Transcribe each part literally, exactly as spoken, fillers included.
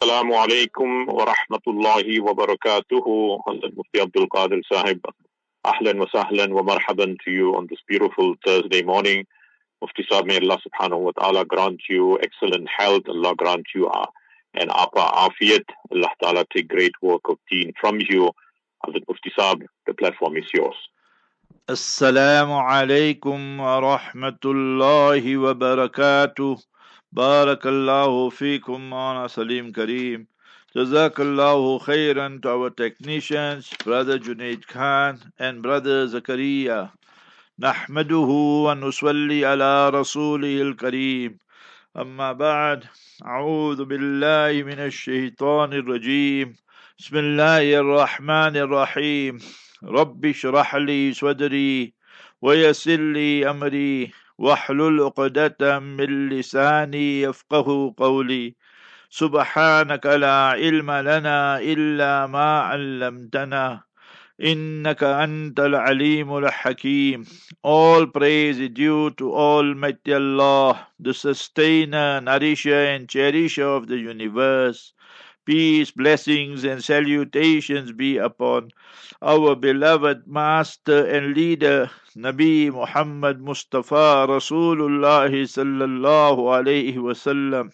Assalamu alaikum wa rahmatullahi wa barakatuhu. Hazrat Mufti Abdul Qadir Sahib, ahlan wa sahlan wa marhaban to you on this beautiful Thursday morning. Mufti Sahib, may Allah subhanahu wa ta'ala grant you excellent health. Allah grant you uh, an apa afiyat. Allah ta'ala take great work of deen from you. Hazrat Mufti Sahib, the platform is yours. Assalamu alaikum wa rahmatullahi wa barakatuh. Barakallahu feekum Maulana Salim Kareem. Jazakallahu khairan to our technicians, Brother Junaid Khan and Brother Zakaria. Nahmaduhu wa nusalli ala rasulihil Kareem. Amma ba'd. A'udhu billahi minash shaitanir rajim. Bismillahir rahmanir rahim. Rabbi shrah li sadri wa yassir li amri واحلل عقدة من لساني يفقه قولي سبحانك لا علم لنا إلا ما علمتنا إنك أنت العليم الحكيم. All praise is due to Almighty Allah, the sustainer, nourisher and cherisher of the universe. Peace, blessings and salutations be upon our beloved master and leader, Nabi Muhammad Mustafa Rasulullah sallallahu alayhi wasallam.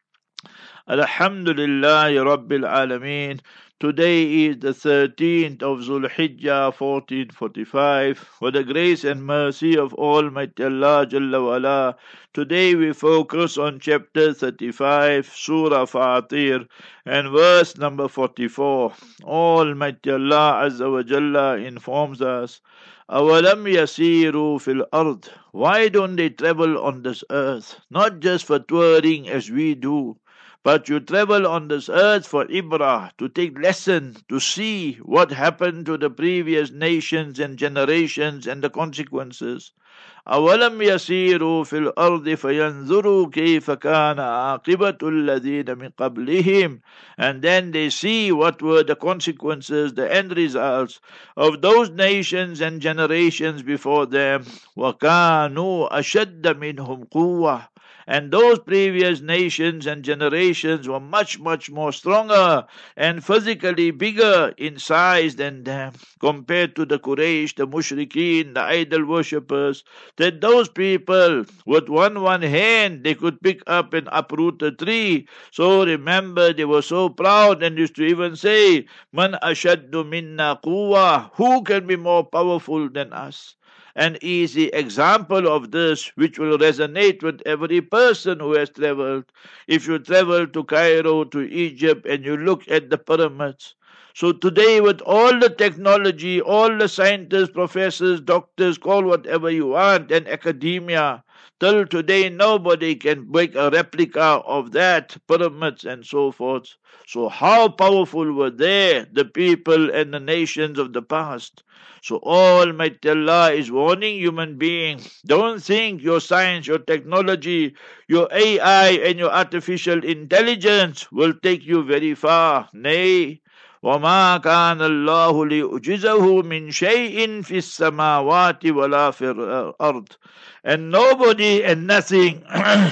Alhamdulillahi Rabbil Alameen. Today is the thirteenth of Zulhijjah fourteen forty-five. For the grace and mercy of Almighty Allah Jalla wa Ala, today we focus on chapter thirty-five, Surah Fatir, and verse number forty-four. Almighty Allah Azza wa Jalla informs us, أَوَلَمْ يَسِيرُوا فِي الْأَرْضِ. Why don't they travel on this earth? Not just for touring as we do, but you travel on this earth for ibrah, to take lesson, to see what happened to the previous nations and generations and the consequences. أَوَلَمْ يَسِيرُوا فِي الْأَرْضِ فَيَنْظُرُوا كَيْفَ كَانَ عَاقِبَةُ الَّذِينَ مِنْ قَبْلِهِمْ. And then they see what were the consequences, the end results of those nations and generations before them. وَكَانُوا أَشَدَّ مِنْهُمْ قُوَّةً. And those previous nations and generations were much, much more stronger and physically bigger in size than them, compared to the Quraysh, the Mushrikeen, the idol worshippers, that those people, with one one hand, they could pick up and uproot a tree. So remember, they were so proud and used to even say, Man ashaddu minna quwwa. Who can be more powerful than us? An easy example of this, which will resonate with every person who has traveled. If you travel to Cairo, to Egypt, and you look at the pyramids. So today, with all the technology, all the scientists, professors, doctors, call whatever you want, and academia, till today nobody can make a replica of that, pyramids and so forth. So how powerful were they, the people and the nations of the past? So Almighty Allah is warning human beings, don't think your science, your technology, your A I and your artificial intelligence will take you very far. Nay, وَمَا كَانَ اللَّهُ لِيُعْجِزَهُ مِنْ شَيْءٍ فِي السَّمَاوَاتِ وَلَا فِي الْأَرْضِ. And nobody and nothing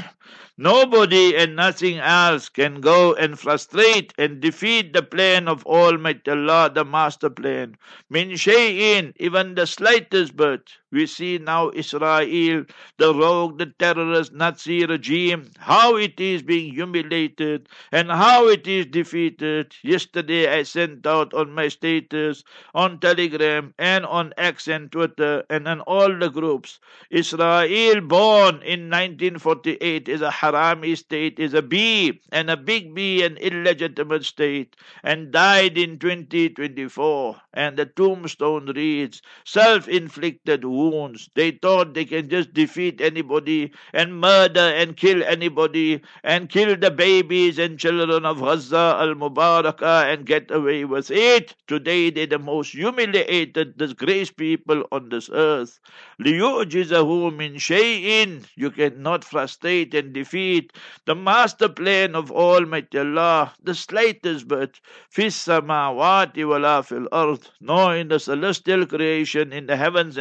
Nobody and nothing else can go and frustrate and defeat the plan of Almighty Allah, the master plan. Min shay'in, even the slightest bit. We see now Israel, the rogue, the terrorist Nazi regime, how it is being humiliated and how it is defeated. Yesterday I sent out on my status, on Telegram and on X and Twitter and on all the groups. Israel, born in nineteen forty-eight, is a harami state, is a B, and a big B, an illegitimate state, and died in twenty twenty-four. And the tombstone reads, self-inflicted wounds. They thought they can just defeat anybody and murder and kill anybody and kill the babies and children of Gaza al-Mubarakah and get away with it. Today they're the most humiliated, disgraced people on this earth. لِيُعْجِزَهُ مِنْ شَيْءٍ. You cannot frustrate and defeat the master plan of Almighty Allah, the slightest bit. فِي السَّمَاوَاتِ وَلَا فِي الْأَرْضِ. Nor in the celestial creation, in the heavens and sky.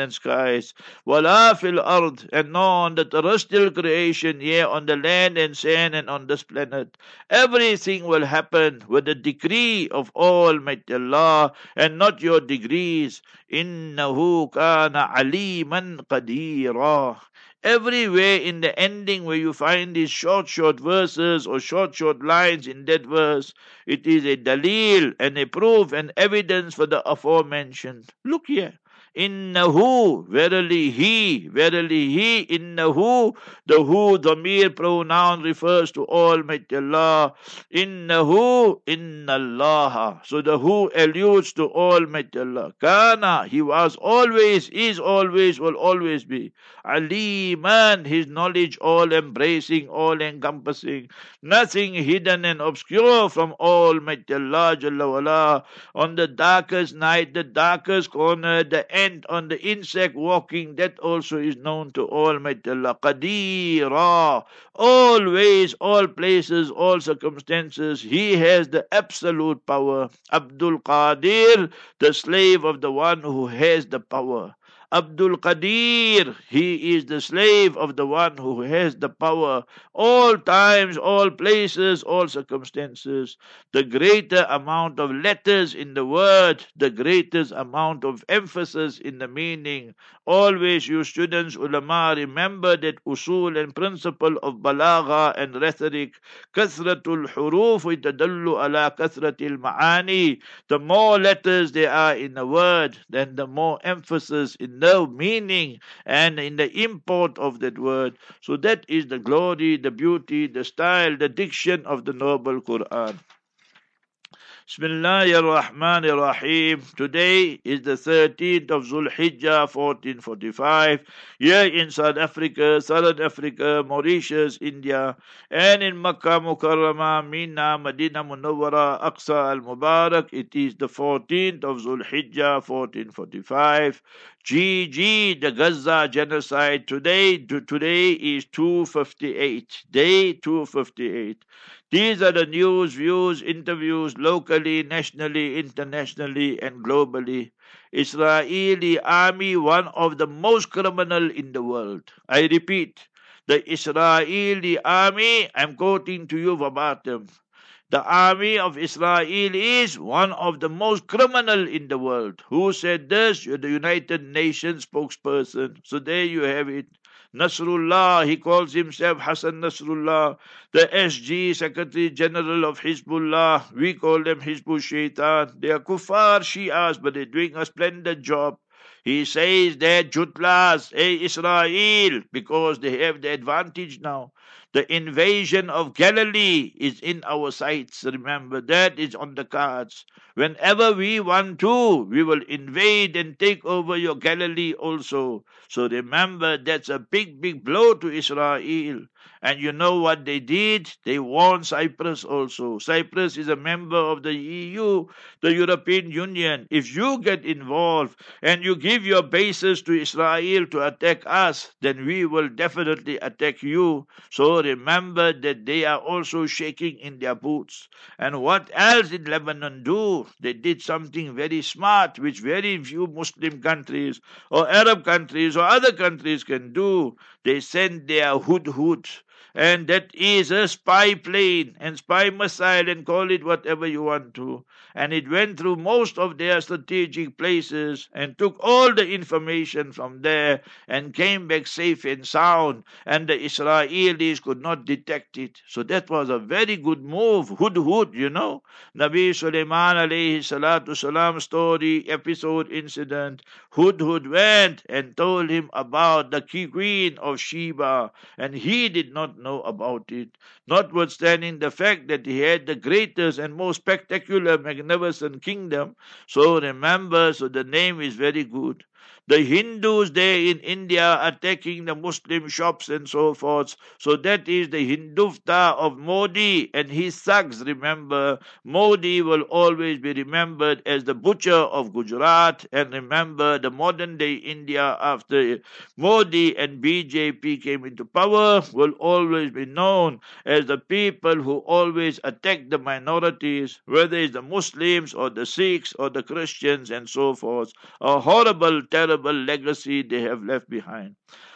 skies, wala fil ard, and no on the terrestrial creation, yea, on the land and sand and on this planet. Everything will happen with the decree of Almighty Allah and not your degrees. Innahu kana aliman qadira. Everywhere in the ending where you find these short, short verses or short, short lines in that verse, it is a dalil and a proof and evidence for the aforementioned. Look here. Innahu, verily he, verily he, innahu, the who, dhamir pronoun refers to Almighty Allah. Innahu, innallaha. So the who alludes to Almighty Allah. Kana, he was always, is always, will always be. Aliman, his knowledge all embracing, all encompassing. Nothing hidden and obscure from Almighty Allah Jalla wala. On the darkest night, the darkest corner, the end on the insect walking, that also is known to Almighty Allah. Qadira, always, all places, all circumstances, he has the absolute power. Abdul Qadir, the slave of the one who has the power. Abdul Qadir, he is the slave of the one who has the power. All times, all places, all circumstances. The greater amount of letters in the word, the greatest amount of emphasis in the meaning. Always, you students, ulama, remember that usul and principle of balagha and rhetoric. Kathratul huruf itadallu ala kathratil ma'ani. The more letters there are in a word, then the more emphasis in the meaning and in the import of that word. So that is the glory, the beauty, the style, the diction of the noble Quran. Bismillahir Rahmanir Rahim. Today is the thirteenth of Zulhijjah, fourteen forty-five, here in South Africa, Southern Africa, Mauritius, India, and in Makkah Mukarramah, Mina, Medina Munawwara, Aqsa al-Mubarak. It is the fourteenth of Zulhijjah, fourteen forty-five. G G, the Gaza genocide. Today, today is two fifty-eight. Day two fifty-eight. These are the news, views, interviews locally, nationally, internationally, and globally. Israeli army, one of the most criminal in the world. I repeat, the Israeli army, I'm quoting to you verbatim. The army of Israel is one of the most criminal in the world. Who said this? You're the United Nations spokesperson. So there you have it. Nasrullah, he calls himself Hassan Nasrullah, the S G, Secretary General of Hezbollah. We call them Hizbul Shaitan. They are kuffar Shias, but they're doing a splendid job. He says that Jutlas, hey Israel, because they have the advantage now. The invasion of Galilee is in our sights. Remember, that is on the cards. Whenever we want to, we will invade and take over your Galilee also. So remember, that's a big, big blow to Israel. And you know what they did? They warned Cyprus also. Cyprus is a member of the E U, the European Union. If you get involved and you give your bases to Israel to attack us, then we will definitely attack you. So remember that they are also shaking in their boots. And what else did Lebanon do? They did something very smart, which very few Muslim countries or Arab countries or other countries can do. They sent their hudhud. And that is a spy plane and spy missile, and call it whatever you want to. And it went through most of their strategic places and took all the information from there and came back safe and sound. And the Israelis could not detect it. So that was a very good move. Hudhud, you know. Nabi Sulaiman alayhi salatu salam story, episode, incident. Hudhud went and told him about the queen of Sheba, and he did not know about it, notwithstanding the fact that he had the greatest and most spectacular, magnificent kingdom. So remember, so the name is very good. The Hindus there in India attacking the Muslim shops and so forth. So that is the Hindutva of Modi and his thugs. Remember, Modi will always be remembered as the butcher of Gujarat. And remember, the modern day India after Modi and B J P came into power will always be known as the people who always attack the minorities, whether it's the Muslims or the Sikhs or the Christians and so forth. A horrible terrible legacy they have left behind.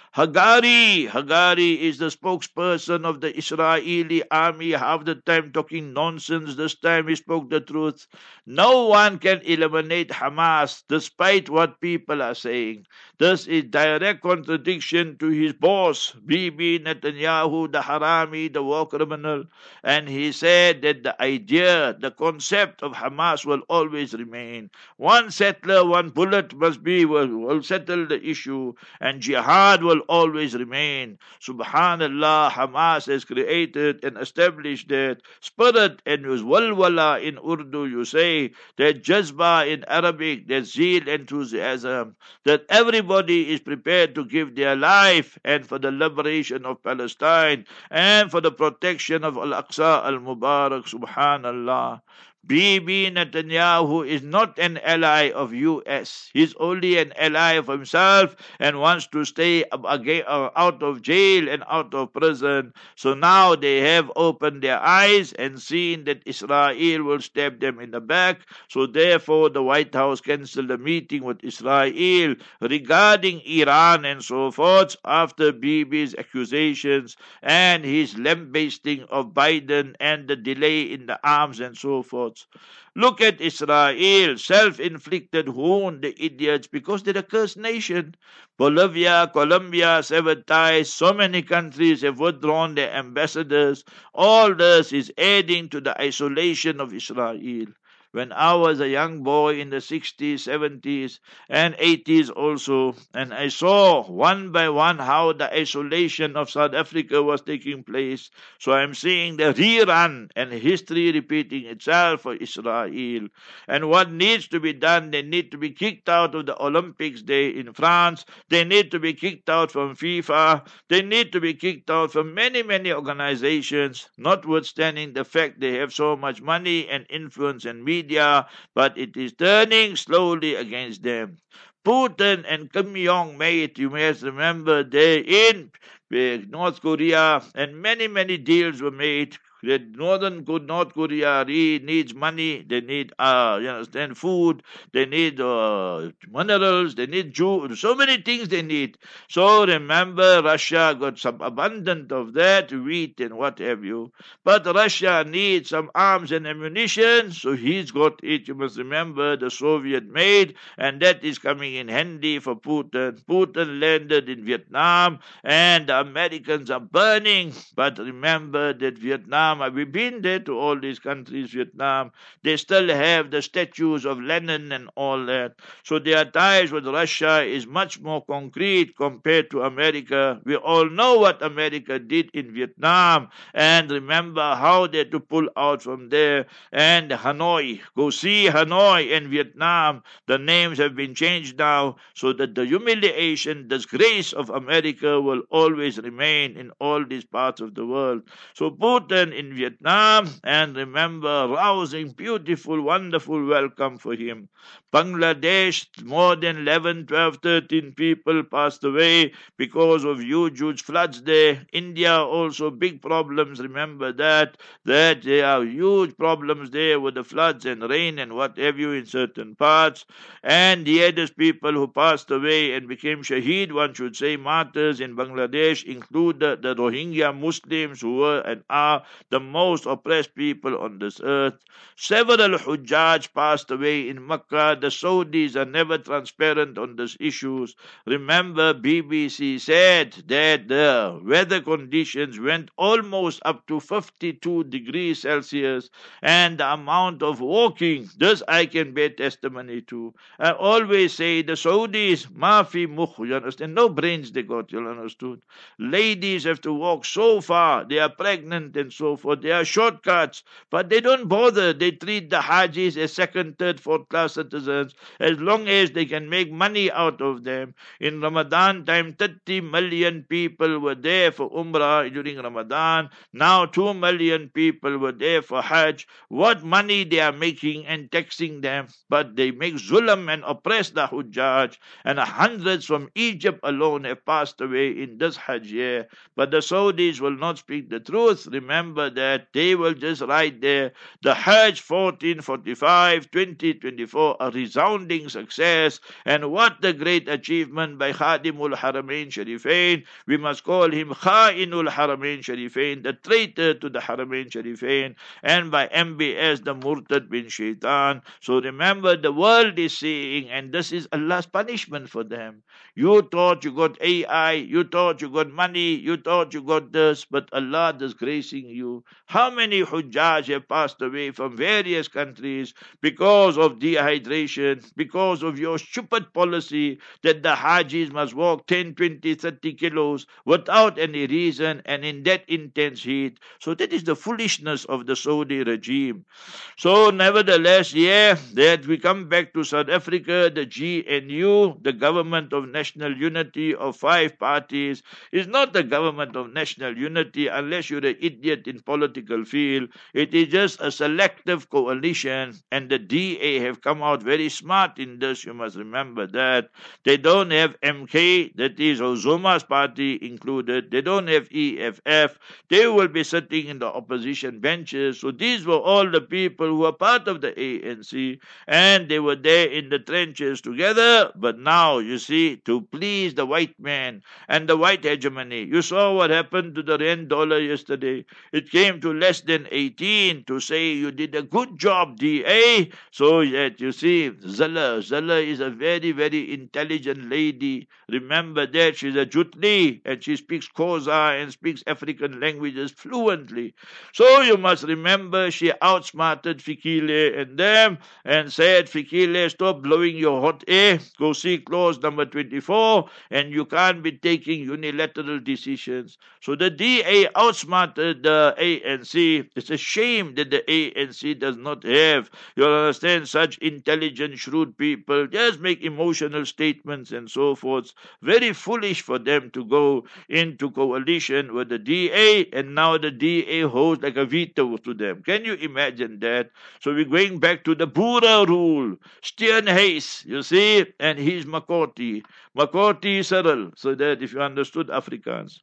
Hagari, Hagari is the spokesperson of the Israeli army, half the time talking nonsense, this time he spoke the truth. No one can eliminate Hamas despite what people are saying. This is direct contradiction to his boss, Bibi Netanyahu, the Harami, the war criminal. And he said that the idea, the concept of Hamas will always remain. One settler, one bullet must be, will, will settle the issue, and jihad will always remain. Subhanallah, Hamas has created and established that spirit, and use walwala in Urdu, you say, that jazba in Arabic, that zeal, enthusiasm, that everybody is prepared to give their life and for the liberation of Palestine and for the protection of Al-Aqsa al-Mubarak. Subhanallah. Bibi Netanyahu is not an ally of U S. He's only an ally of himself and wants to stay out of jail and out of prison. So now they have opened their eyes and seen that Israel will stab them in the back. So therefore the White House cancelled a meeting with Israel regarding Iran and so forth after Bibi's accusations and his lambasting of Biden and the delay in the arms and so forth. Look at Israel, self-inflicted wound, the idiots, because they're a cursed nation. Bolivia, Colombia, sabotaged. So many countries have withdrawn their ambassadors. All this is adding to the isolation of Israel. When I was a young boy in the sixties, seventies, and eighties also, and I saw one by one how the isolation of South Africa was taking place. So I'm seeing the rerun and history repeating itself for Israel. And what needs to be done, they need to be kicked out of the Olympics Day in France. They need to be kicked out from FIFA. They need to be kicked out from many, many organizations, notwithstanding the fact they have so much money and influence and media. Media, but it is turning slowly against them. Putin and Kim Jong-mate, you must remember, they in North Korea, and many, many deals were made. The northern North Korea needs money. They need, uh, you understand, food. They need uh, minerals. They need Jew. So many things they need. So remember, Russia got some abundant of that, wheat and what have you. But Russia needs some arms and ammunition, so he's got it. You must remember, the Soviet made, and that is coming in handy for Putin. Putin landed in Vietnam, and the Americans are burning. But remember that Vietnam, we've been there to all these countries, Vietnam. They still have the statues of Lenin and all that. So their ties with Russia is much more concrete compared to America. We all know what America did in Vietnam. And remember how they had to pull out from there. And Hanoi. Go see Hanoi and Vietnam. The names have been changed now so that the humiliation, disgrace of America will always remain in all these parts of the world. So Putin in Vietnam, and remember, rousing, beautiful, wonderful welcome for him. Bangladesh, more than eleven, twelve, thirteen people passed away because of huge, huge floods there. India also big problems, remember that, that there are huge problems there with the floods and rain and what have you in certain parts. And the other people who passed away and became shaheed, one should say martyrs in Bangladesh, include the, the Rohingya Muslims who were and are the most oppressed people on this earth. Several Hujjaj passed away in Makkah. The Saudis are never transparent on these issues. Remember, B B C said that the weather conditions went almost up to fifty-two degrees Celsius, and the amount of walking, this I can bear testimony to. I always say the Saudis, mafi mukh, you understand? No brains they got, you understood? Ladies have to walk so far. They are pregnant and so forth. They are shortcuts, but they don't bother. They treat the Hajis as second, third, fourth class citizens as long as they can make money out of them. In Ramadan time, thirty million people were there for Umrah during Ramadan. Now two million people were there for Hajj. What money they are making and taxing them, but they make zulm and oppress the Hujjaj, and hundreds from Egypt alone have passed away in this Hajj year. But the Saudis will not speak the truth. Remember, that they will just write there, the Hajj fourteen forty-five twenty twenty-four, a resounding success, and what a great achievement by Khadimul Haramain Sharifain. We must call him Kha'inul Haramain Sharifain, the traitor to the Haramain Sharifain, and by M B S, the Murtad bin Shaitan. So remember, the world is seeing, and this is Allah's punishment for them. You thought you got A I, you thought you got money, you thought you got this, but Allah disgracing you. How many Hujjaj have passed away from various countries because of dehydration, because of your stupid policy that the Hajis must walk ten, twenty, thirty kilos without any reason and in that intense heat. So that is the foolishness of the Saudi regime. So nevertheless, yeah, that we come back to South Africa, the G N U, the Government of National Unity of five parties, is not the Government of National Unity unless you're an idiot in political field. It is just a selective coalition, and the D A have come out very smart in this. You must remember that. They don't have M K, that is Zuma's party included. They don't have E F F. They will be sitting in the opposition benches. So these were all the people who were part of the A N C, and they were there in the trenches together. But now, you see, to please the white man and the white hegemony, you saw what happened to the rand dollar yesterday. It came to less than eighteen to say you did a good job, D A. So yet, you see, Zala, Zala is a very, very intelligent lady. Remember that she's a Jutli, and she speaks Xhosa and speaks African languages fluently. So you must remember, she outsmarted Fikile and them and said, Fikile, stop blowing your hot air, go see clause number twenty-four, and you can't be taking unilateral decisions. So the D A outsmarted the A N C. It's a shame that the A N C does not have, you understand, such intelligent, shrewd people. Just make emotional statements and so forth. Very foolish for them to go into coalition with the D A, and now the D A holds like a veto to them. Can you imagine that? So we're going back to the Boere rule. Steenhuis, you see, and he's Makoti. Makoti Cyril, so that if you understood Afrikaans.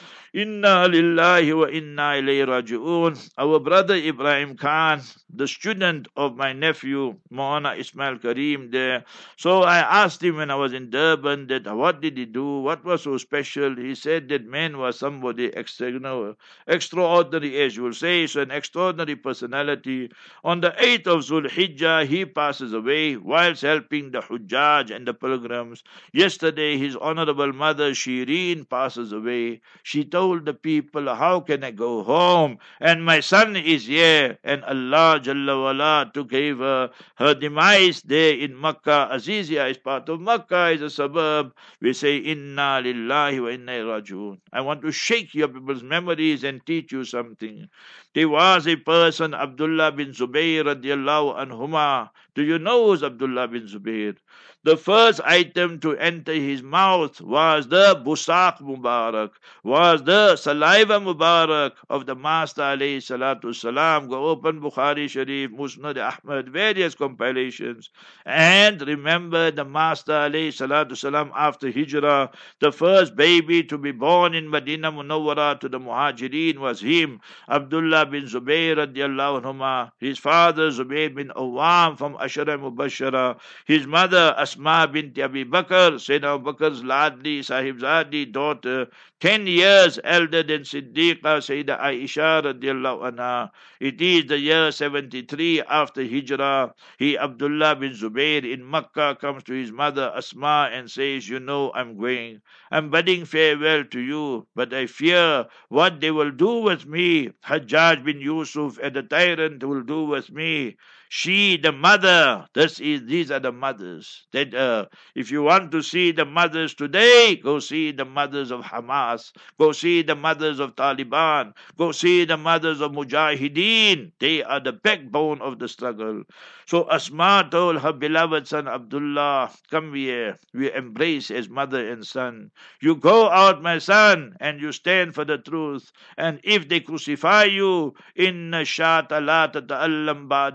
Inna lillahi wa inna ilayhi raji'un. Our brother Ibrahim Khan, the student of my nephew, Maulana Ismail Kareem there. So I asked him when I was in Durban that what did he do? What was so special? He said that man was somebody extra, you know, extraordinary, as you will say, so an extraordinary personality. On the eighth of Zulhijjah, he passes away whilst helping the Hujjaj and the pilgrims. Yesterday, his honorable mother, Shireen, passes away. She told the people, how can I go home? And my son is here. And Allah Jalla wala to give her, her demise there in Makkah. Azizia is part of Makkah, is a suburb. We say, Inna lillahi wa inna ilayhi raji'un. I want to shake your people's memories and teach you something. There was a person, Abdullah bin Zubayr radiallahu anhuma. Do you know who's Abdullah bin Zubayr? The first item to enter his mouth was the Busaq Mubarak, was the saliva Mubarak of the Master alayhi salatu salam. Go open Bukhari Sharif, Musnad Ahmad, various compilations. And remember the Master alayhi salatu salam after Hijrah, the first baby to be born in Medina Munawwara to the Muhajirin was him, Abdullah bin Zubayr radiallahu anhuma. His father Zubayr bin Awam from Ashara Mubashara. His mother Asma bint Abi Bakr, Sayyidina Abu Bakr's ladli, sahibzadi daughter, ten years elder than Siddiqa, Sayyida Aisha radiallahu anha. It is the year seventy-three after Hijrah. He, Abdullah bin Zubayr in Makkah, comes to his mother Asma and says, you know, I'm going. I'm bidding farewell to you, but I fear what they will do with me. Hajjaj bin Yusuf and the tyrant will do with me. She, the mother, this is, these are the mothers. That uh, if you want to see the mothers today, go see the mothers of Hamas. Go see the mothers of Taliban. Go see the mothers of Mujahideen. They are the backbone of the struggle. So Asma told her beloved son Abdullah, come here. We embrace as mother and son. You go out, my son, and you stand for the truth. And if they crucify you, inna shata la tata'allam ba'dal insi.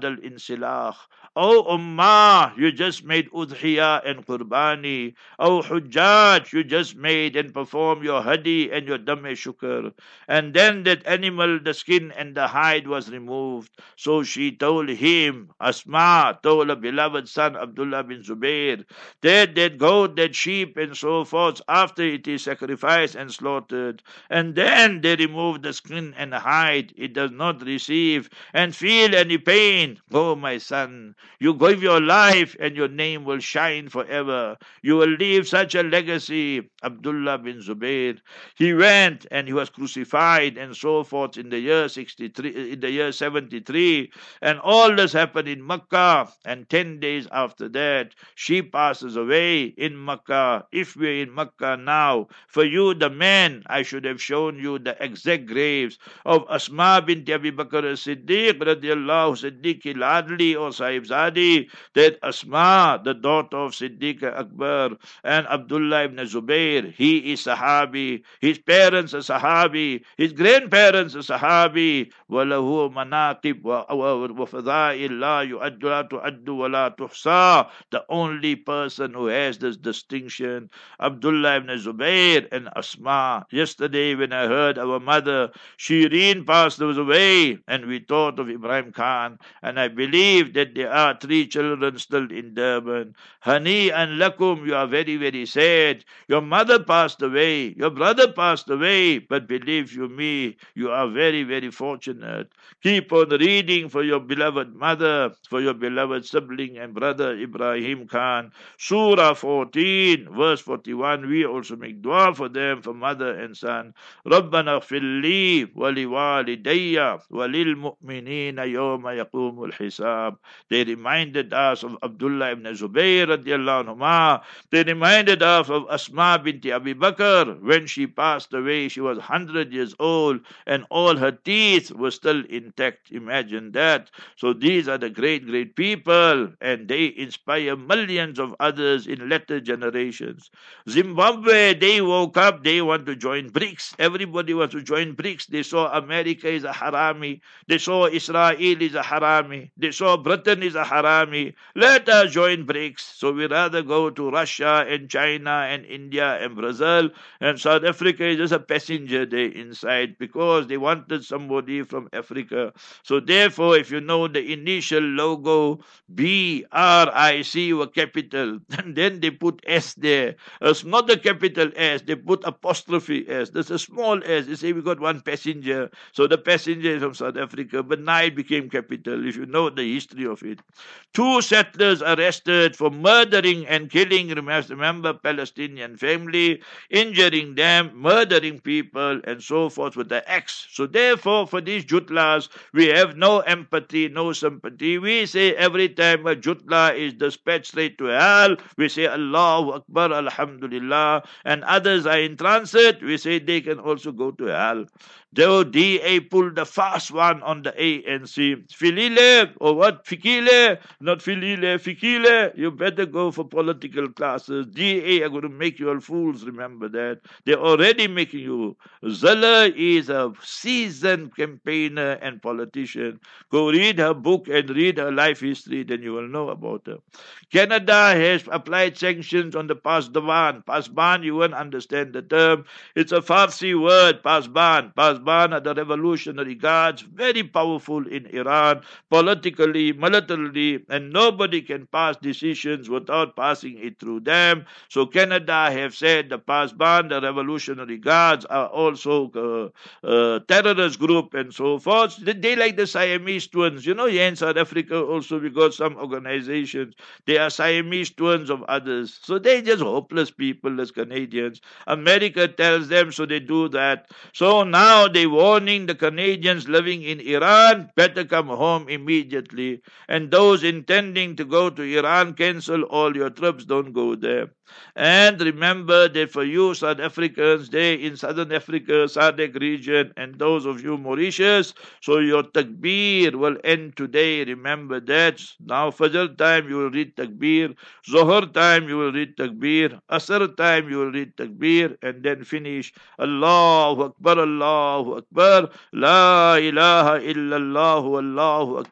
Silakh. Oh Ummah, you just made Udhiyah and Qurbani. Oh Hujjaj, you just made and performed your Hadi and your Dam-e Shukr. And then that animal, the skin and the hide was removed. So she told him, Asma told her beloved son Abdullah bin Zubair, that that goat, that sheep and so forth, after it is sacrificed and slaughtered, and then they remove the skin and hide, it does not receive and feel any pain. Oh my son, you give your life and your name will shine forever. You will leave such a legacy. Abdullah bin Zubair, he went and he was crucified and so forth in the year sixty-three, in the year seventy-three, and all this happened in Makkah. And ten days after that, she passes away in Makkah. If we're in Makkah now, for you the men, I should have shown you the exact graves of Asma bint Abi Bakr as-Siddiq radiallahu Siddiqi Ladli or Sahibzadi, that Asma, the daughter of Siddiq Akbar, and Abdullah ibn Zubair, he is Sahabi, his parents are Sahabi, his grandparents are Sahabi. وَلَهُ مَنَاقِبْ وَفَضَائِلْ لَا يُعَدُّ لَا تُعَدُّ وَلَا تُحْصَى. The only person who has this distinction, Abdullah ibn Zubair and Asma. Yesterday when I heard our mother Shireen passed away, and we thought of Ibrahim Khan, and I believe that there are three children still in Durban. Hani and Lakum, you are very very sad. Your mother passed away, your brother passed away, but believe you me, you are very very fortunate. Keep on reading for your beloved mother, for your beloved sibling and brother Ibrahim Khan. Surah fourteen, verse forty-one, we also make dua for them, for mother and son. رَبَّنَا اغْفِرْ لِي وَلِوَالِدَيَّ وَلِلْمُؤْمِنِينَ يَوْمَ يَقُومُ الْحِسَابِ. They reminded us of Abdullah ibn Zubayr radiallahu anhuma. They reminded us of Asma binti Abi Bakr. When she passed away, she was one hundred years old and all her teeth were still intact. Imagine that. So these are the great, great people, and they inspire millions of others in later generations. Zimbabwe, they woke up, they want to join BRICS. Everybody wants to join BRICS. They saw America is a harami. They saw Israel is a harami. They saw Britain is a harami. Let us join BRICS. So we rather go to Russia and China and India and Brazil, and South Africa is just a passenger there inside because they wanted somebody from Africa. So therefore, if you know the initial logo, B R I C were capital, and then they put S there. It's not a capital S, they put apostrophe S. There's a small S. They say we got one passenger, so the passenger is from South Africa, but now it became capital, if you know the history of it. Two settlers arrested for murdering and killing, remember, Palestinian family, injuring them, murdering people, and so forth with the axe. So therefore, for these jutlas, we have no empathy, no sympathy. We say every time a jutla is dispatched straight to hell, we say Allahu Akbar, Alhamdulillah, and others are in transit, we say they can also go to hell. Though D A pulled the fast one on the A N C. Filile, or what? Fikile, not filile, fikile. You better go for political classes. D A are going to make you all fools, remember that. They're already making you. Zala is a seasoned campaigner and politician. Go read her book and read her life history, then you will know about her. Canada has applied sanctions on the Pasdawan. Pasban, you won't understand the term. It's a Farsi word, Pasban. Pasban are the Revolutionary Guards, very powerful in Iran, politically, militarily, and nobody can pass decisions without passing it through them. So Canada have said the Pasban, the Revolutionary Guards, are also a, a terrorist group and so forth. They, they like the Siamese twins. You know, here in South Africa also we got some organizations. They are Siamese twins of others. So they just hopeless people as Canadians. America tells them, so they do that. So now they warning the Canadians living in Iran, better come home immediately. And those intending to go to Iran, cancel all your trips, don't go there. And remember that for you South Africans there in Southern Africa, S A D C region, and those of you Mauritius, so your takbir will end today. Remember that. Now Fajr time you will read takbir, Zohar time you will read takbir, Asr time you will read takbir, and then finish Allahu Akbar, Allahu Akbar, La ilaha illallah, Allahu Akbar,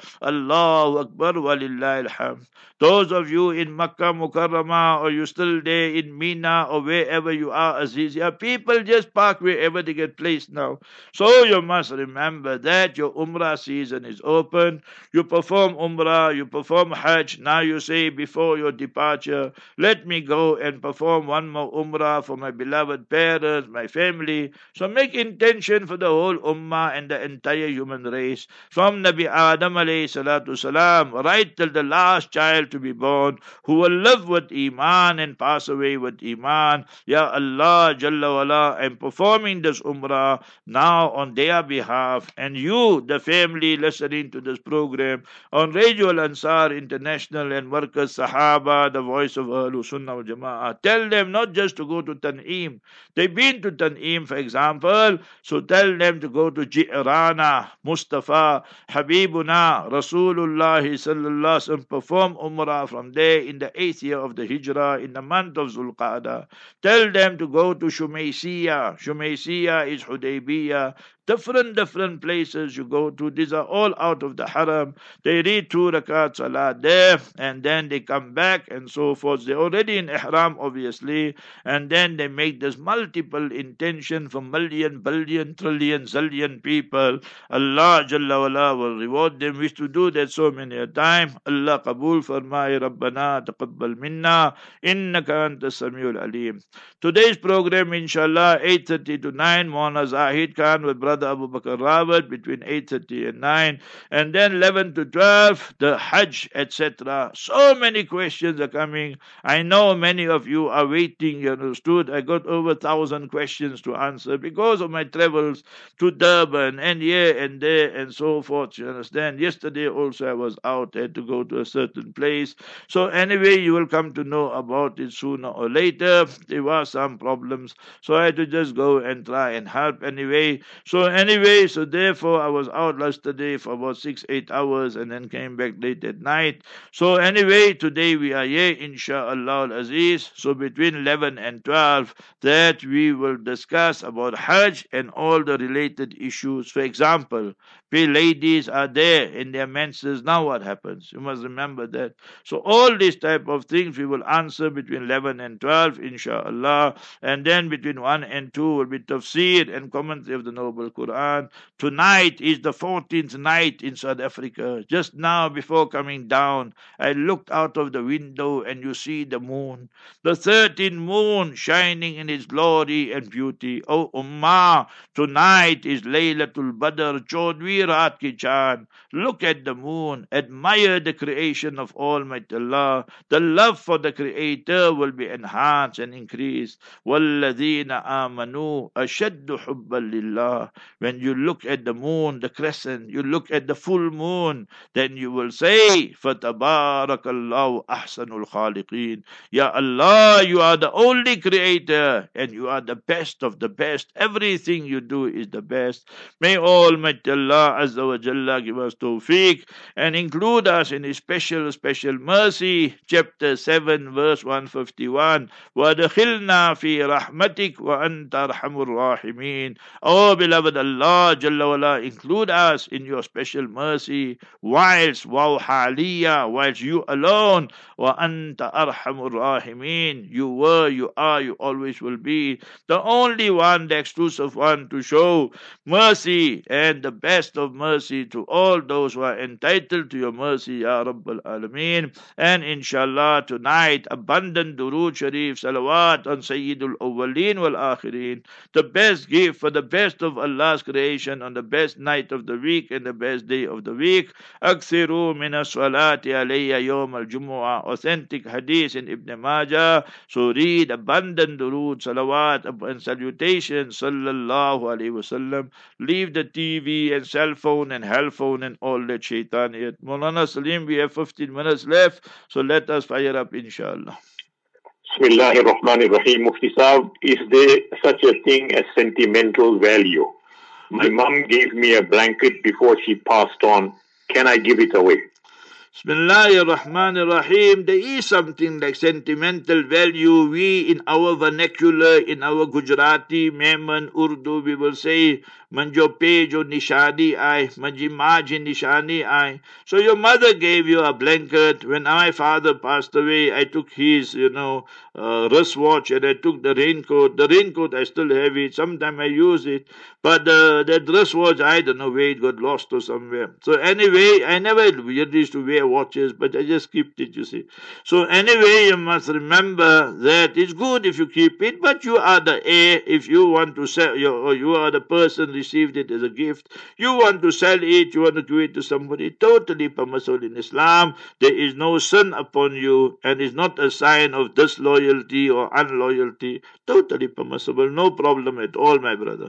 Allahu Akbar walillahi alhamd. Those of you in Makkah Mukarramah, or you still there in Mina, or wherever you are, Azizia, people just park wherever they get placed now. So you must remember that your Umrah season is open. You perform Umrah, you perform Hajj. Now you say before your departure, let me go and perform one more Umrah for my beloved parents, my family. So make intention for the whole Ummah and the entire human race. From Nabi Adam alayhi salatu salam, right till the last child to be born, who will live with Iman and pass away with Iman. Ya Allah Jalla wala, I'm performing this Umrah now on their behalf, and you, the family listening to this program on Radio Al Ansar International and Markaz Sahaba, the voice of Ahlul Sunnah wal Jama'ah, tell them not just to go to Tan'im. They've been to Tan'im, for example, so tell them to go to Ji'rana, Mustafa, Habibuna, Rasulullah sallallahu alaihi wasallam, perform Umrah from there in the eighth year of the Hijrah, in the month of Zulqa'dah. Tell them to go to Shumaysiyah. Shumaysiyah is Hudaybiyah. Different, different places you go to. These are all out of the haram. They read two rakat salah there, and then they come back and so forth. They're already in ihram, obviously, and then they make this multiple intention for million, billion, trillion, zillion people. Allah Jalla wala will reward them. We used to do that so many a time. Allah Qabul Farmai Rabbana Taqabbal Minna Innaka Anta Samiul Alim. Today's program, inshallah, eight thirty to nine, Maulana Zahid Khan with Brother Abu Bakr Rawat between eight thirty and nine, and then eleven to twelve, the Hajj, et cetera. So many questions are coming. I know many of you are waiting, you understood. I got over a thousand questions to answer because of my travels to Durban and here and there and so forth, you understand. Yesterday also I was out, I had to go to a certain place. So anyway, you will come to know about it sooner or later. There were some problems, so I had to just go and try and help anyway. So anyway, so therefore I was out yesterday for about six, eight hours and then came back late at night. So anyway, today we are here, inshallah al-Aziz. So between eleven and twelve, that we will discuss about Hajj and all the related issues. For example, the ladies are there in their menses. Now what happens? You must remember that. So all these type of things we will answer between eleven and twelve, inshallah. And then between one and two will be tafsir and commentary of the Noble Quran. Tonight is the fourteenth night in South Africa. Just now, before coming down, I looked out of the window and you see the moon. The thirteenth moon shining in its glory and beauty. Oh Ummah, tonight is Laylatul Badr, Chaudhry Raat Ki Chand. Look at the moon. Admire the creation of Almighty Allah. The love for the Creator will be enhanced and increased. وَالَّذِينَ آمَنُوا أَشَدُّ حُبًّا لِلَّهِ. When you look at the moon, the crescent, you look at the full moon, then you will say, فَتَبَارَكَ اللَّهُ أَحْسَنُ الْخَالِقِينَ. Ya Allah, you are the only creator and you are the best of the best. Everything you do is the best. May Almighty Allah Azza wa Jalla give us tawfiq and include us in His special, special mercy. Chapter seven, verse one fifty-one. وَأَدْخِلْنَا فِي رَحْمَتِكَ وَأَنْتَ أَرْحَمُ الرَّاحِمِينَ. Oh beloved Allah Jalla wala, include us in your special mercy, whilst wawhaliya, whilst you alone, وَأَنْتَ أَرْحَمُ الرَّاحِمِينَ. You were, you are, you always will be the only one, the exclusive one to show mercy and the best of mercy to all those who are entitled to your mercy, Ya Rabbal Alameen. And inshallah tonight, abundant durood sharif, salawat on Sayyidul Awwaleen wal Akhirin, the best gift for the best of Allah's creation on the best night of the week and the best day of the week. Aksiru min as-salati alayya yawm al-jumu'ah. Authentic hadith in Ibn Majah. So read abundant durood, salawat and salutations, sallallahu alayhi wasallam. Leave the T V and cell phone and hell phone and all that shaitaniyat. Maulana Salim, we have fifteen minutes left, so let us fire up, inshallah. Bismillahir Rahmanir Rahim. Mufti Saab, is there such a thing as sentimental value? My mum gave me a blanket before she passed on. Can I give it away? Bismillahir Rahmanir Rahim. There is something like sentimental value. We, in our vernacular, in our Gujarati, Memon, Urdu, we will say, manjo pejo nishani ai, manji maji nishani ai. So your mother gave you a blanket. When my father passed away, I took his, you know, uh, wristwatch and I took the raincoat. The raincoat, I still have it. Sometimes I use it. But uh, that wristwatch, I don't know where it got lost or somewhere. So anyway, I never used to wear watches, but I just kept it, you see. So anyway, you must remember that it's good if you keep it, but you are the heir. If you want to sell, you, or you are the person received it as a gift, you want to sell it, you want to give it to somebody, totally permissible in Islam. There is no sin upon you, and it's not a sign of disloyalty or unloyalty. Totally permissible, no problem at all, my brother.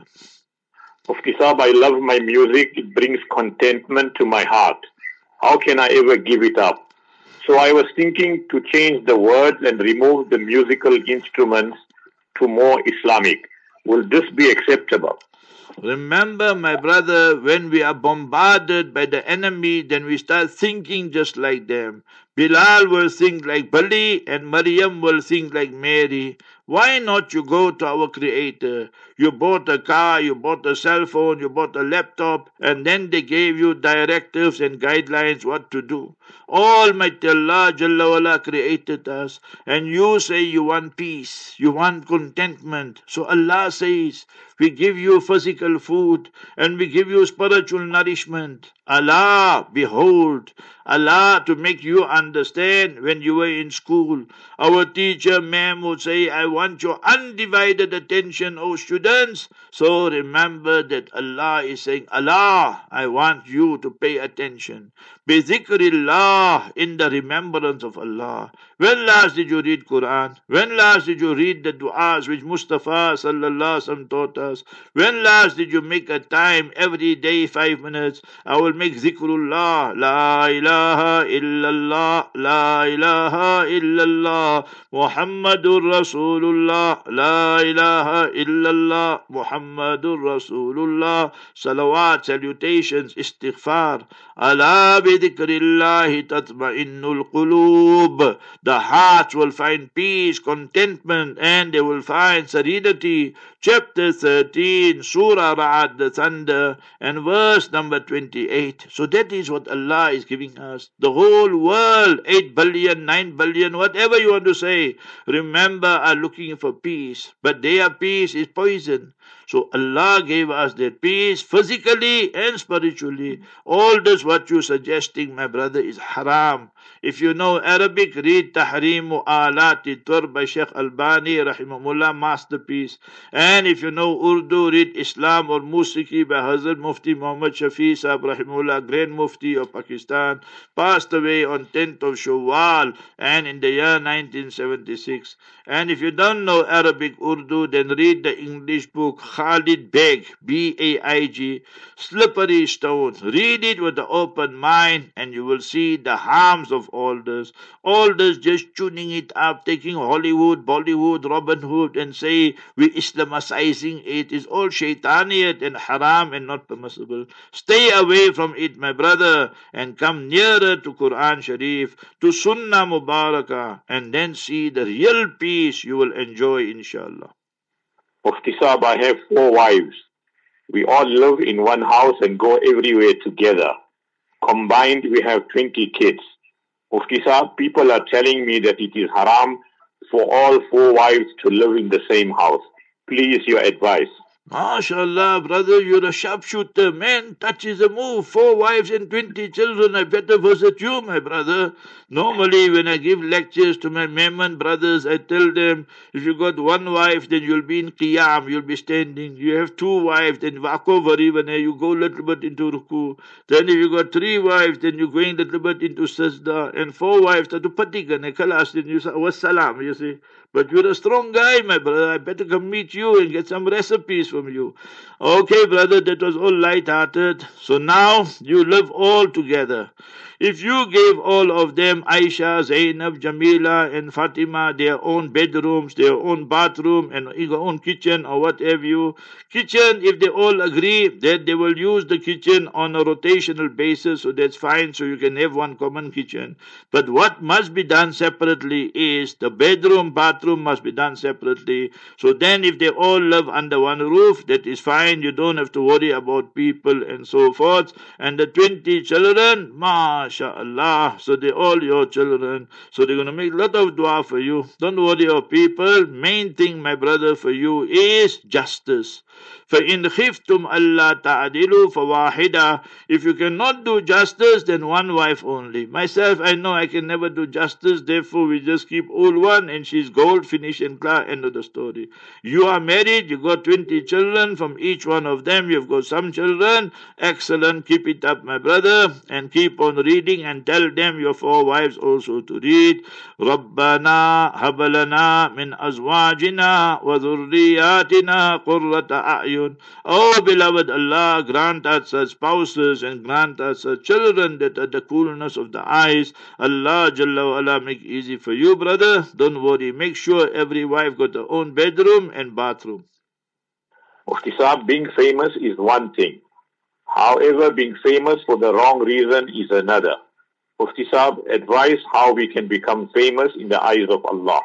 Mufti Saab, I love my music. It brings contentment to my heart. How can I ever give it up? So I was thinking to change the words and remove the musical instruments to more Islamic. Will this be acceptable? Remember, my brother, when we are bombarded by the enemy, then we start thinking just like them. Bilal will think like Bali and Maryam will think like Mary. Why not you go to our Creator? You bought a car, you bought a cell phone, you bought a laptop, and then they gave you directives and guidelines what to do. Almighty Allah Jalla wala created us, and you say you want peace, you want contentment. So Allah says, we give you physical food and we give you spiritual nourishment. Allah, behold, Allah to make you understand when you were in school. Our teacher, ma'am, would say, I want your undivided attention, O students. So remember that Allah is saying, Allah, I want you to pay attention. Bi dhikrillah, in the remembrance of Allah. When last did you read Quran? When last did you read the du'as which Mustafa sallallahu alaihi wasallam taught us? When last did you make a time every day, five minutes? I will make zikrullah. La ilaha illallah. La ilaha illallah. Muhammadur Rasulullah. La ilaha illallah. Muhammadur Rasulullah. Salawat, salutations, istighfar. Ala bi dhikrillahi tatma'innul qulub. The hearts will find peace, contentment, and they will find serenity. Chapter thirteen, Surah Ra'ad, the thunder, and verse number twenty-eight. So that is what Allah is giving us. The whole world, eight billion, nine billion, whatever you want to say, remember, are looking for peace. But their peace is poison. So Allah gave us that peace physically and spiritually. All this what you're suggesting, my brother, is haram. If you know Arabic, read Tahrimu Alati Tur by Sheikh Albani, rahimahullah, masterpiece. And if you know Urdu, read Islam or Musiqi by Hazrat Mufti Muhammad Shafi Sahib, rahimahullah, Grand Mufti of Pakistan, passed away on tenth of Shawwal and in the year nineteen seventy-six. And if you don't know Arabic, Urdu, then read the English book Khalid Beg, B A I G, Slippery Stones. Read it with an open mind and you will see the harms of all this. All this just tuning it up, taking Hollywood, Bollywood, Robin Hood and say we Islamicizing it is all shaitaniyat and haram and not permissible. Stay away from it, my brother, and come nearer to Quran Sharif, to Sunnah Mubarakah, and then see the real peace you will enjoy, inshallah. Mufti Saab, I have four wives. We all live in one house and go everywhere together. Combined, we have twenty kids. Mufti Saab, people are telling me that it is haram for all four wives to live in the same house. Please, your advice. MashaAllah, brother, you're a sharpshooter. Man, touch is a move. Four wives and twenty children. I better visit you, my brother. Normally, when I give lectures to my Memon brothers, I tell them, if you got one wife, then you'll be in qiyam, you'll be standing. You have two wives, then vakovari, when you go a little bit into ruku. Then if you got three wives, then you're going a little bit into sajda. And four wives, to patigane, kalas, then you say, wassalam, you see. But you're a strong guy, my brother. I better come meet you and get some recipes from you. Okay, brother, that was all light-hearted. So now you live all together. If you gave all of them, Aisha, Zainab, Jamila, and Fatima, their own bedrooms, their own bathroom, and their own kitchen, or whatever you kitchen, if they all agree that they will use the kitchen on a rotational basis, so that's fine. So you can have one common kitchen. But what must be done separately is the bedroom, bathroom must be done separately. So then, if they all live under one roof, that is fine. You don't have to worry about people and so forth. And the twenty children, MashaAllah, so they're all your children. So they're going to make a lot of dua for you. Don't worry about people. Main thing, my brother, for you is justice. فَإِنْ خِفْتُمْ أَلَّا تَعْدِلُوا فَوَاحِدًا. If you cannot do justice, then one wife only. Myself, I know I can never do justice, therefore we just keep all one, and she's gold, finish and clear, end of the story. You are married, you got twenty children, from each one of them you've got some children. Excellent, keep it up, my brother, and keep on reading, and tell them your four wives also to read. رَبَّنَا هَبَ لَنَا مِنْ أَزْوَاجِنَا وَذُرِّيَّاتِنَا قُرَّةَ أَعْيُنٍ. Oh beloved Allah, grant us such spouses and grant us such children that are the coolness of the eyes. Allah Jalla wa Ala make easy for you, brother. Don't worry, make sure every wife got her own bedroom and bathroom. Mufti Saab, being famous is one thing. However, being famous for the wrong reason is another. Mufti Saab, advise how we can become famous in the eyes of Allah.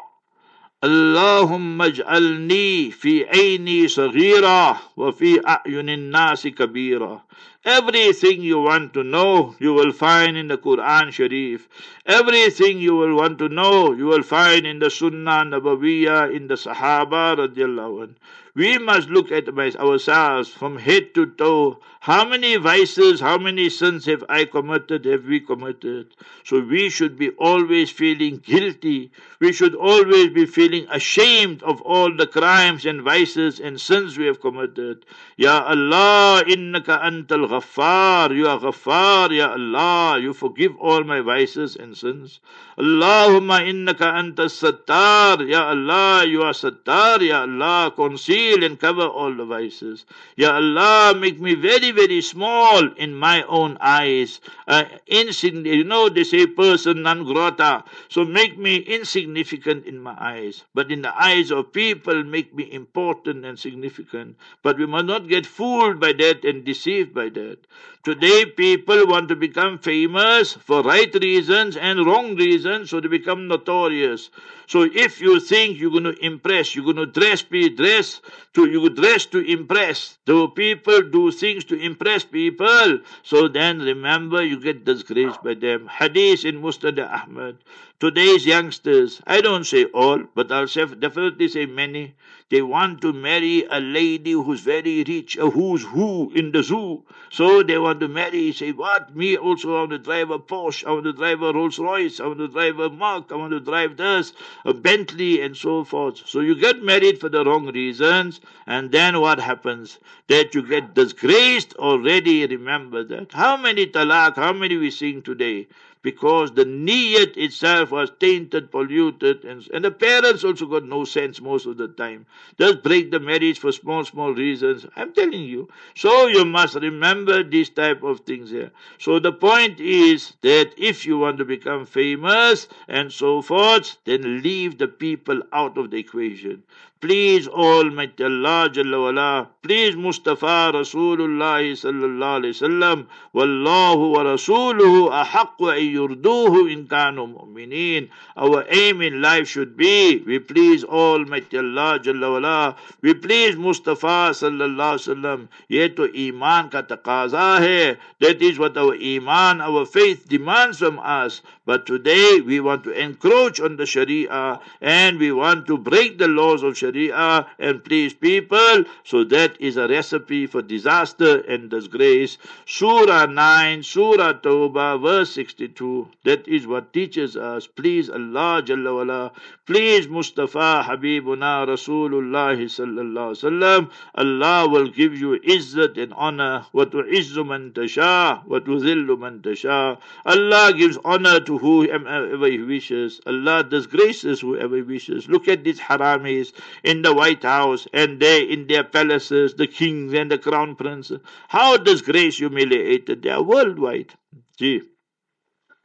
اللهم اجعلني في عيني صغيرة وفي أعين الناس كبيرة. Everything you want to know, you will find in the Quran Sharif. Everything you will want to know, you will find in the Sunnah Nabawiyah, in the Sahaba radiallahu anh. We must look at ourselves from head to toe. How many vices, how many sins have I committed, have we committed? So we should be always feeling guilty. We should always be feeling ashamed of all the crimes and vices and sins we have committed. Ya Allah, innaka antal ghaffar. You are ghaffar, Ya Allah. You forgive all my vices and sins. Allahumma innaka antas sattar. Ya Allah, you are sattar. Ya Allah, conceal and cover all the vices. Ya Allah, make me very, very small in my own eyes. Uh, insignificant. You know, they say person non grata. So make me insignificant in my eyes. But in the eyes of people, make me important and significant. But we must not get fooled by that and deceived by that. Today, people want to become famous for right reasons and wrong reasons, so they become notorious. So if you think you're going to impress, you're going to dress, be dress to you dress to impress. Do people do things to impress people? So then remember, you get disgraced by them. Hadith in Musnad Ahmad. Today's youngsters, I don't say all, but I'll say, definitely say many, they want to marry a lady who's very rich, a who's who in the zoo. So they want to marry, say, what? Me also, I want to drive a Porsche, I want to drive a Rolls Royce, I want to drive a Merc, I want to drive this, a Bentley, and so forth. So you get married for the wrong reasons, and then what happens? That you get disgraced already, remember that. How many talaq, how many we sing today? Because the niyat itself was tainted, polluted, and, and the parents also got no sense most of the time. Just break the marriage for small, small reasons. I'm telling you. So you must remember these type of things here. So the point is that if you want to become famous and so forth, then leave the people out of the equation. Please, Almighty Allah Jalla wala, please Mustafa Rasulullah sallallahu alayhi wasallam, wallahu wa rasuluhu ahaqqu an yurduhu in kanu mu'minin. Our aim in life should be, we please Almighty Allah Jalla wala, we please Mustafa sallallahu alayhi wasallam. Ye to iman ka taqaza hai. That is what our iman, our faith demands from us. But today we want to encroach on the Sharia and we want to break the laws of Sharia and please people. So that is a recipe for disaster and disgrace. Surah nine, Surah Tawbah, verse sixty-two. That is what teaches us. Please Allah Jalla wala, please Mustafa Habibuna Rasulullah sallallahu alaihi wasallam. Allah will give you izzat and honor. Wa tu'izzu man tasha, wa tuzillu man tasha. Allah gives honor to whoever He wishes. Allah disgraces whoever He wishes. Look at these haramis in the White House and they in their palaces, the kings and the crown princes. How disgraced, humiliated they are worldwide. Gee.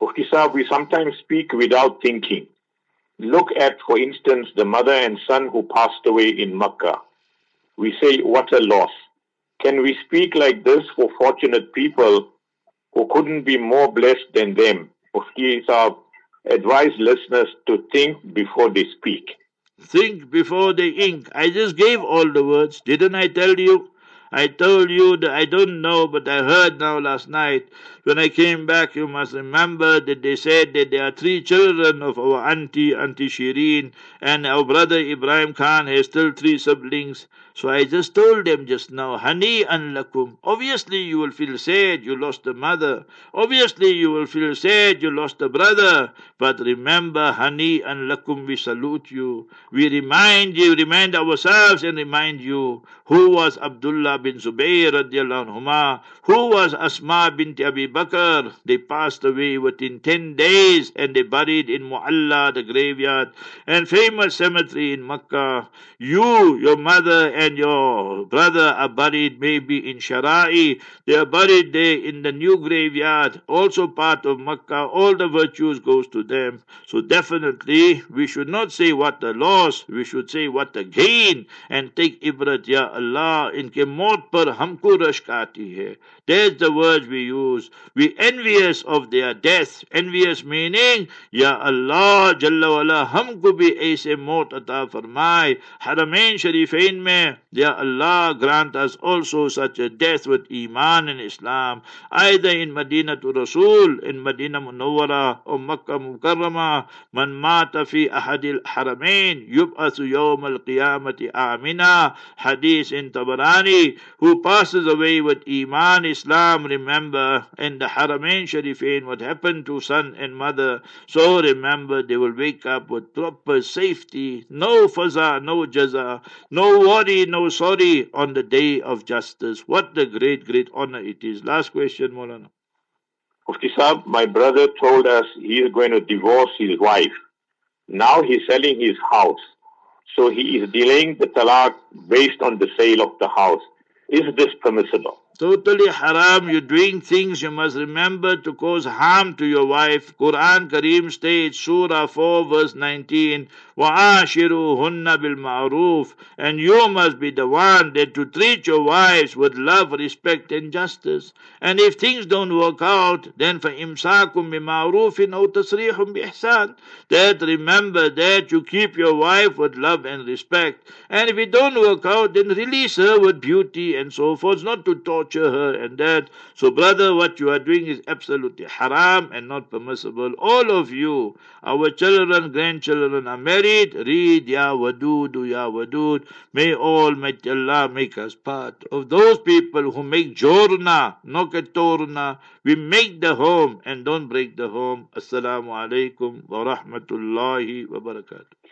Mufti Saab, we sometimes speak without thinking. Look at, for instance, the mother and son who passed away in Makkah. We say, what a loss. Can we speak like this for fortunate people who couldn't be more blessed than them? Mufti Saab, advise listeners to think before they speak. Think before they ink. I just gave all the words. Didn't I tell you? I told you that I don't know, but I heard now last night. When I came back, you must remember that they said that there are three children of our auntie, Auntie Shireen, and our brother Ibrahim Khan has still three siblings. So I just told them just now, Hani an lakum. Obviously you will feel sad you lost the mother. Obviously you will feel sad you lost the brother. But remember, Hani an lakum, we salute you. We remind you, remind ourselves and remind you who was Abdullah bin Zubayr radiallahu anhuma, who was Asma bint Abi Bakr. They passed away within ten days and they buried in Mu'alla, the graveyard and famous cemetery in Makkah. You, your mother and your brother are buried maybe in Shara'i. They are buried there in the new graveyard, also part of Makkah. All the virtues goes to them. So definitely we should not say what a loss, we should say what a gain and take ibrat, Ya Allah, inke maut par humko rashk aati hai. There's the words we use. We envious of their death. Envious meaning, Ya Allah Jalla wala, humko bhi aise maut ata farmaye. Haramain Sharifain mein, Ya Allah, grant us also such a death with Iman and Islam, either in Madinah to Rasul, in Madinah Munawwara or Makkah Mukarrama. Man mata fi ahadil haramain yub'athu yawm al-qiyamati amina. Hadith in Tabarani. Who passes away with Iman, Islam, remember, in the Haramain Sharifain what happened to son and mother. So remember, they will wake up with proper safety, no faza, no jaza, no worry, no sorry on the day of justice. What a great, great honor it is. Last question, Maulana. Mufti Saab, my brother told us he is going to divorce his wife. Now he's selling his house. So he is delaying the talaq based on the sale of the house. Is this permissible? Totally haram. You're doing things you must remember to cause harm to your wife. Quran Kareem states, Surah four verse nineteen, وَعَاشِرُوهُنَّ بِالْمَعْرُوفِ, and you must be the one that to treat your wives with love, respect and justice. And if things don't work out, then فَإِمْسَاكُمْ بِمَعْرُوفٍ أَوْ تَصْرِيحٌ بِإِحْسَانٍ, that remember that you keep your wife with love and respect. And if it don't work out, then release her with beauty and so forth, not to torture her and that. So brother, what you are doing is absolutely haram and not permissible. All of you, our children, grandchildren are married. Read Ya Wadudu, Ya Wadud. May Almighty Allah make us part of those people who make jorna, not a torna. We make the home and don't break the home. Assalamu alaikum wa rahmatullahi wa barakatuh.